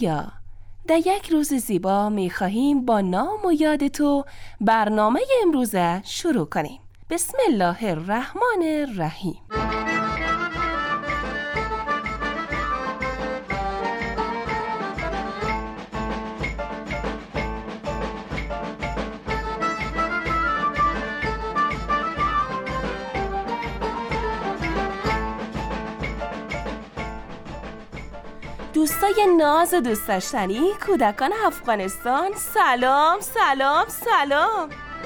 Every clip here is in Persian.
پویا، در یک روز زیبا می‌خواهیم با نام و یاد تو برنامه امروز شروع کنیم. بسم الله الرحمن الرحیم. دوستای ناز و دوست داشتنی کودکان افغانستان، سلام سلام سلام.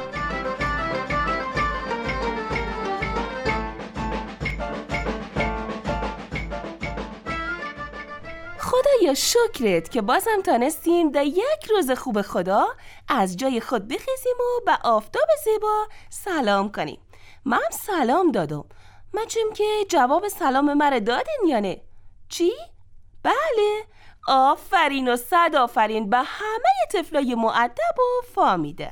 خدایا شکرت که بازم تانستیم در یک روز خوب خدا از جای خود بخیزیم و به آفتاب زیبا سلام کنیم. من سلام دادم. مچم که جواب سلام مرا دادین یا نه؟ چی؟ بله، آفرین و صد آفرین به همه طفلای مؤدب و فامیده.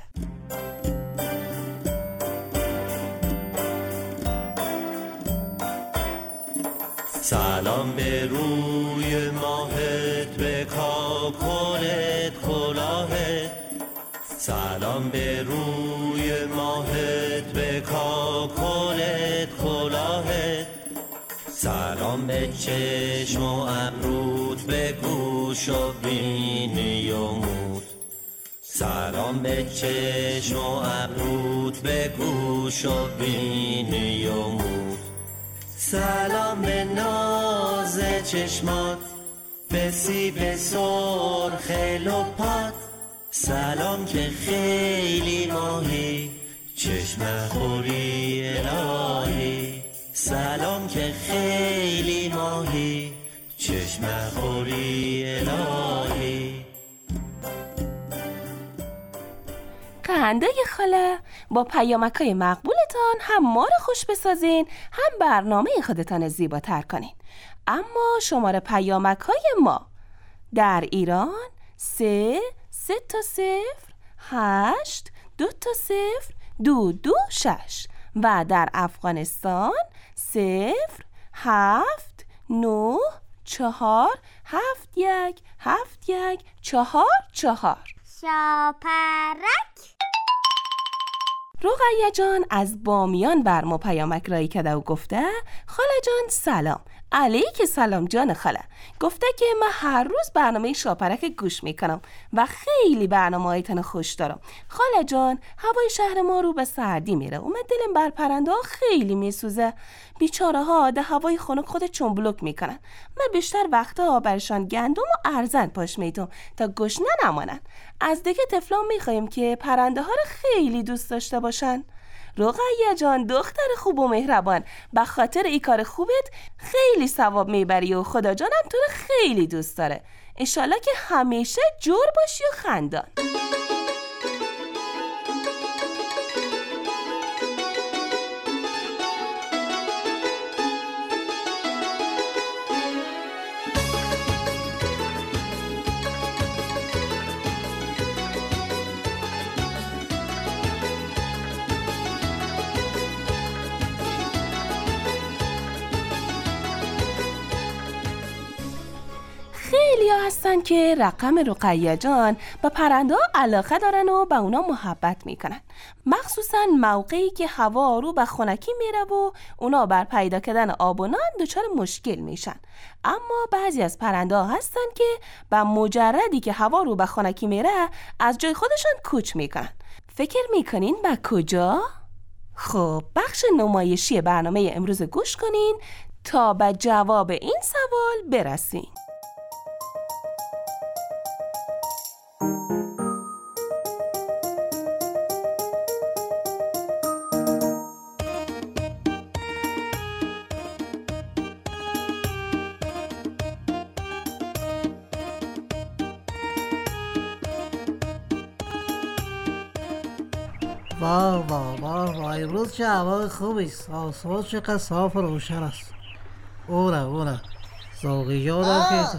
سلام به روی ماهت، به کاکلت کلاهت. سلام به روی ماهت، به کاکلت کلاهت. سلام به چشم و ابروت، به گوش و بینی و موت. سلام به چشم و ابروت، به گوش و بینی و موت. سلام به ناز چشمات، به سیب سرخ لپات. سلام که خیلی ماهی، چشم خوری الهی. سلام که خیلی ماهی، چشم خوری الهی. قندای خاله، با پیامک‌های مقبولتان هم ما رو خوش بسازین، هم برنامه خودتان زیباتر کنین. اما شماره پیامک‌های ما در ایران 3 تا 0 8 2 تا 0 2 2 6 و در افغانستان 0 7 9 4 7 1 7 1 4 4. شاپرک. رقیه جان از بامیان بر ما پیامک رایی کرده و گفته خاله جان سلام. علیک سلام جان خاله. گفته که من هر روز برنامه شاپرک گوش میکنم و خیلی برنامه‌هایتون خوش دارم. خاله جان هوای شهر ما رو به سردی میره و من دلم بر پرنده ها خیلی میسوزه. بیچاره ها در هوای خنک خود چنبلک میکنن. من بیشتر وقتا برشان گندم و ارزن پاش میدم تا گشنه نمانن. از دیگه طفلان میخوایم که پرنده ها رو خیلی دوست داشته باشن. رقیه جان دختر خوب و مهربان، به خاطر ای کار خوبت خیلی ثواب میبری و خدا جانم تو رو خیلی دوست داره. انشالله که همیشه جور باشی و خندان. خیلی ها هستن که رقم رقیه جان به پرنده ها علاقه دارن و به اونا محبت میکنن، مخصوصا موقعی که هوا رو به خنکی میره و اونا بر پیدا کردن آب و نان دچار مشکل میشن. اما بعضی از پرنده ها هستن که به مجردی که هوا رو به خنکی میره از جای خودشان کوچ میکنن. فکر میکنین به کجا؟ خب بخش نمایشی برنامه امروز گوش کنین تا به جواب این سوال برسین. واه واه واه واه، امروز چه هوای خوبی است. آسمان چقدر صاف و روشن است. اوره زاغی جانم که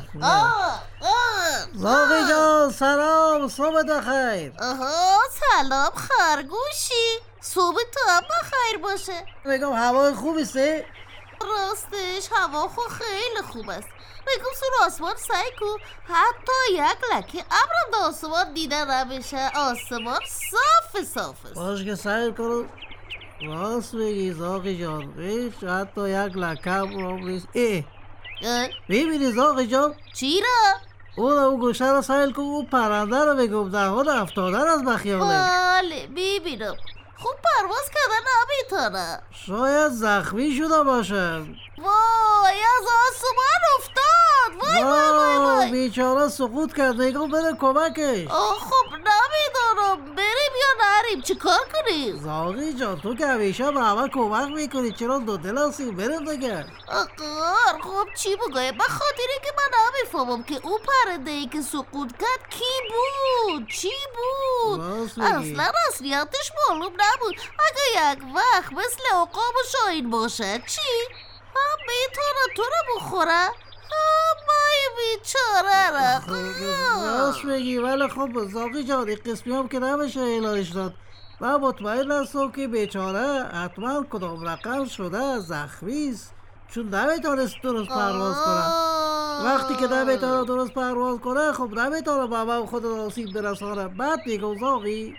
زاغی جان سلام، صبح بخیر. سلام خرگوشی، صبح تو هم بخیر باشه. میگم هوای خوبی است. راستش هوا خیلی خوب است. بگم سر آسمان سعی کن حتی یک لکه ابرم در آسمان دیده نمیشه. آسمان صافه. باش که سعی کنم راست بگی زاغی جان. هیچ حتی یک لکم رو نیست. ببینی زاغی جان چی را؟ اون گوشه رو سیل کن. اون پرنده رو بگم در حال افتادن از بخیاله. بله ببینم. خوب پرواز کردن نمیتونه. شاید زخمی شده باشه. وای از آسمان افتاد. وای بیچاره سقوط کرد. نگم بره کمکش. خب نمیدونم بریم یا نریم. چی کار کنیم؟ زاغی جان تو که همیشه به همه کمک میکنی چرا دو دل هستی؟ بریم دیگه. آقا خب چی بگویم؟ به خاطری که من نمیفهمم که اون پرنده ای که سقوط کرد کی بود؟ چی بود؟ اصلا اصلیتش معلوم نبود. اگه یک وقت مثل عقاب و شاهین باشه چی؟ هم میتونه تو رو بخوره؟ مای بیچاره را. راست بگی ولی خب زاغی جان این قسمی هم که نمیشه اعلانش داد. من مطمئن هستم که بیچاره حتما کدام رقم شده زخمیست چون نمیتونست درست پرواز کنه. وقتی که نمیتونه درست پرواز کنه خب نمیتونه بابا خود آسیب برسانه. بعد دیگه زاغی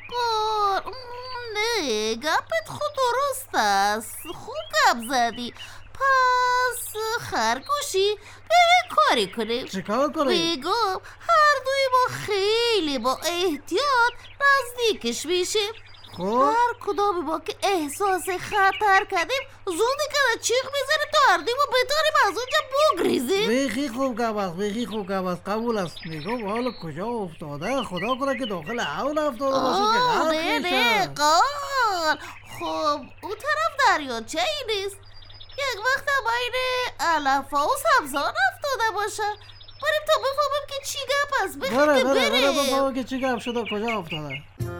نه گپت خود درست است. خوب گپ زدی. پس خرگوشی بیا کاری کنیم. چیکار کنیم؟ بگم هر دوی ما خیلی با احتیاط نزدیکش میشیم. خب هر کدام ما که احساس خطر کردیم زودی که چیغ میزنیم تا هر دوی ما بتاریم از اونجا بگریزیم. بیخی خوب گم است. قبول است. میگم حالا کجا افتاده؟ خدا کنه که داخل حول افتاده باشه که غرق میشه. نه قال. خب اون طرف دریاچه ای نیست. یک وقت بین علفا و سبزان افتاده باشه. بریم تا بفهمیم که چی گپ است. بریم بفهمیم که چی گپ شده کجا افتاده.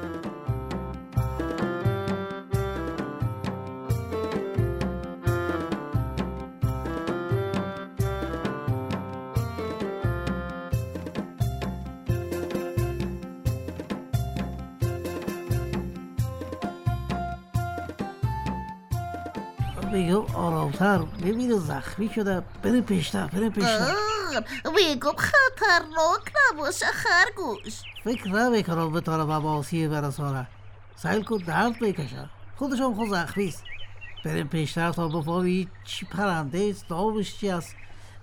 میگم آرامتر. ببینه زخمی شده. بریم پیشتر. میگم خطرناک نباشه خرگوش. فکر نمیکنم بتاره به آسیب برسانه. سعی کن درد بکشه. خودش هم خود زخمیست. بریم پیشتر تا بفهمی چی پرنده است. نامش چی است.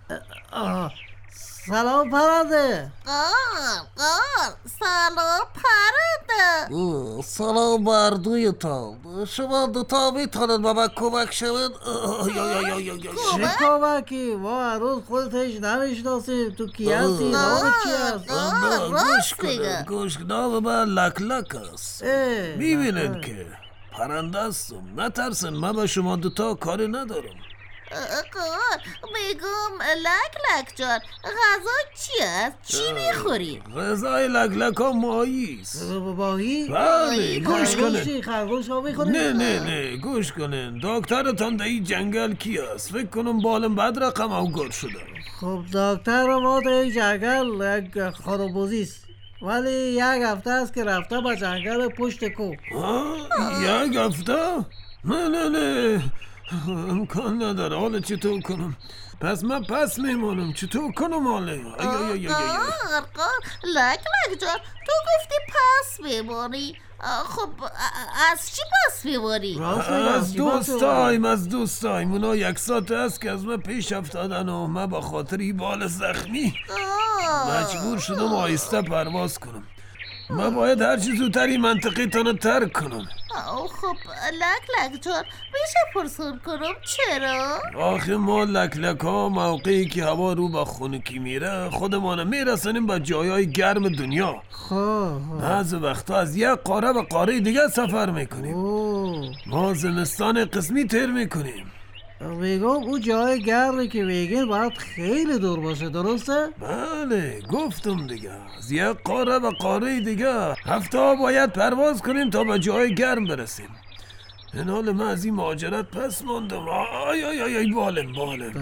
سلام پرنده. سلام پرنده. سلام بردوی تا. شما دوتا میتونید به من کمک شوید؟ چه کمکی؟ ما هر روز خودت هیچ نمیشناسیم. تو کی هستی؟ نام چی هست؟ گوش کن. نام من لک است. میبینید که پرنده هستم. نترسن من به شما دوتا کاری ندارم. میگم لک جان غذا چی است؟ چی میخوری؟ غذای لک ها ماهی است. ماهی؟ بله گوش کنین. خرگوش ها میخورید؟ نه گوش کنین. دکترتان در این جنگل کی است؟ فکر کنم بالم بد رقم اوگار شده. خب دکتر ما در این جنگل یک خانوبوزی است. ولی یک هفته است که رفته به جنگل پشت کو. یک هفته؟ نه امکان نداره. حالا چطور کنم؟ پس من پس میمانم. چطور کنم حالا؟ لک جان تو گفتی پس میمانی. خب از چی پس میمانی؟ از دوستایم اونا یک ساعت است که از من پیش افتادن و من با خاطری بال زخمی مجبور شدم آهسته پرواز کنم. من باید هر چی زودتر این منطقه تانو ترک کنم. خب لک جان میشه پرسون کنم چرا؟ آخه ما لک ها موقعی که هوا رو به خنکی میره خودمانو میرسنیم به جایای گرم دنیا. بعض وقتا از یک قاره به قاره دیگه سفر میکنیم. ما زمستان قسمی تیر میکنیم. میگم اون جای گرمی که میگین باید خیلی دور باشه درسته؟ بله گفتم دیگه از یک قاره به قاره دیگه هفته باید پرواز کنیم تا به جای گرم برسیم. این حال من از این مهاجرت پس ماندم. آی بالم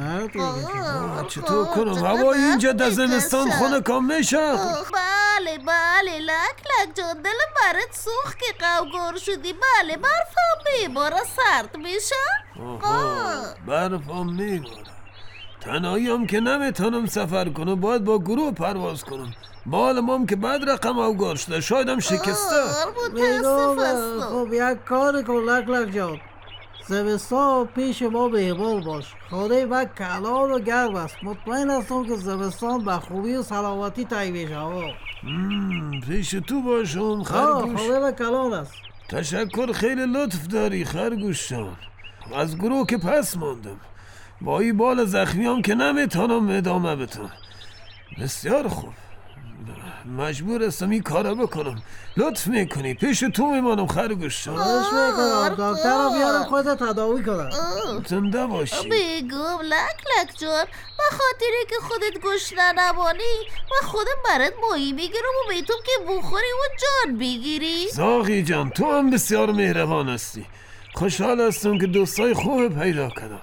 چطور کنم؟ هوا اینجا در زمستان خنکا میشه. بله لک جان دلم برات سوخت که قوگار شدی. بله برف هم میباره سرد میشه. برف هم میباره. تنهایی هم که نمیتونم سفر کنم، باید با گروه پرواز کنم. بال مام که بد رقم اوگار شده، شاید هم شکسته. خب یک کار کن لک جان، زمستان پیش ما مهمان باش. خانه من کلان و گرم است. مطمئن هستم که زمستان به خوبی و سلامتی طی میشه. پیش تو باشم خرگوش. خانه من کلان است. تشکر، خیلی لطف داری خرگوشان. از گروه که پس ماندم، با این بال زخمی هم که نمیتونم ادامه بدم. بسیار خوب، مجبور هستم این کارا بکنم. لطف میکنی، پیش تو میمانم خرگوشان. خواهش میکنم، دکتر رو بیارم خودت تداوی کنم. زنده باشی. بگم لک جان، به خاطره که خودت گشنه نمانی و خودم برات ماهی میگیرم و به تو که بخوری و جان بگیری. زاغی جان، تو هم بسیار مهربان هستی. خوشحال هستم که دوستای خوب پیدا کردم.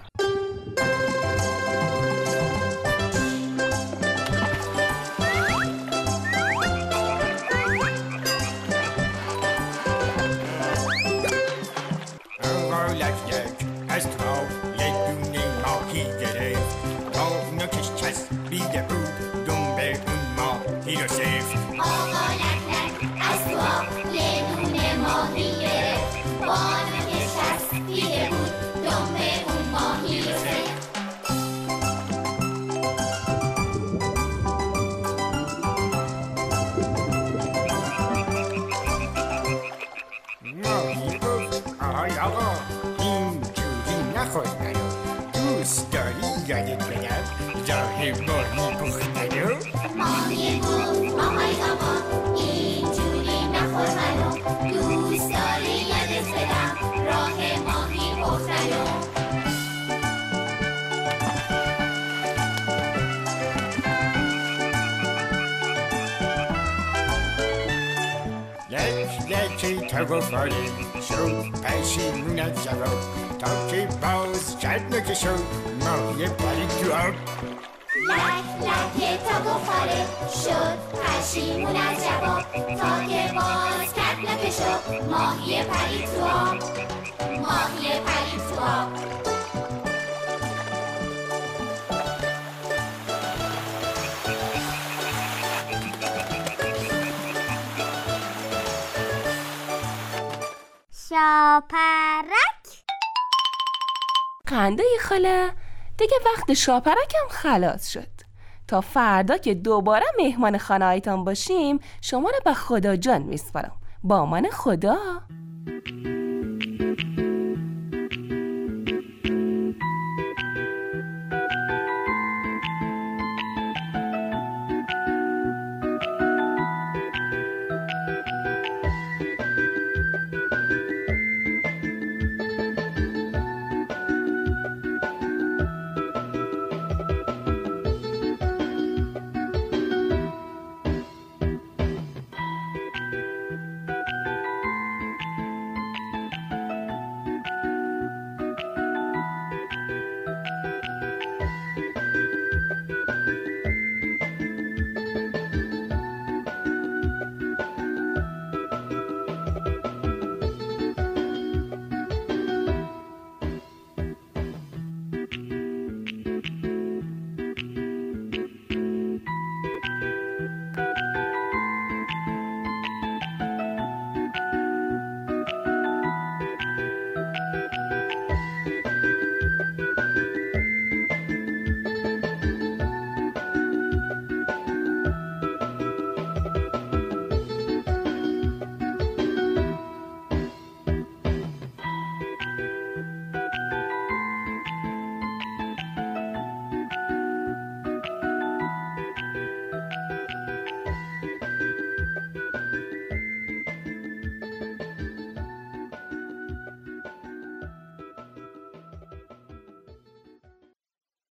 دوست داری یادت بدم راه ماهی پختن رو؟ ماهی گفت آهای آقا اینجوری نخور منو، دوست داری یادت بدم راه ماهی پختن رو؟ لکی تو گفاره شد پشیمونت جواب تا که باز شد نکشد ماهی پرید تو آب. لک تا گفاره شد پشیمونت جواب تا که باز کرد نکشد ماهی پرید تو آب. ماهی پرید تو آب. شاپرک. خنده خاله، دیگه وقت شاپرکم خلاص شد. تا فردا که دوباره مهمان خانه هایتان باشیم، شما رو به خدا جان میسپارم. با امان خدا.